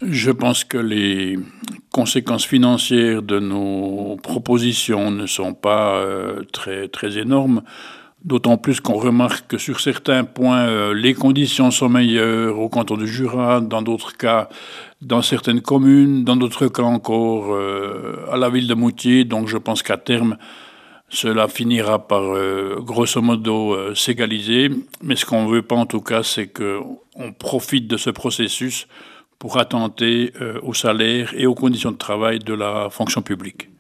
Je pense que les conséquences financières de nos propositions ne sont pas très, très énormes, d'autant plus qu'on remarque que sur certains points, les conditions sont meilleures au canton du Jura, dans d'autres cas, dans certaines communes, dans d'autres cas encore, à la ville de Moutier. Donc je pense qu'à terme, cela finira par, grosso modo, s'égaliser. Mais ce qu'on ne veut pas, en tout cas, c'est qu'on profite de ce processus pour attenter au salaire et aux conditions de travail de la fonction publique.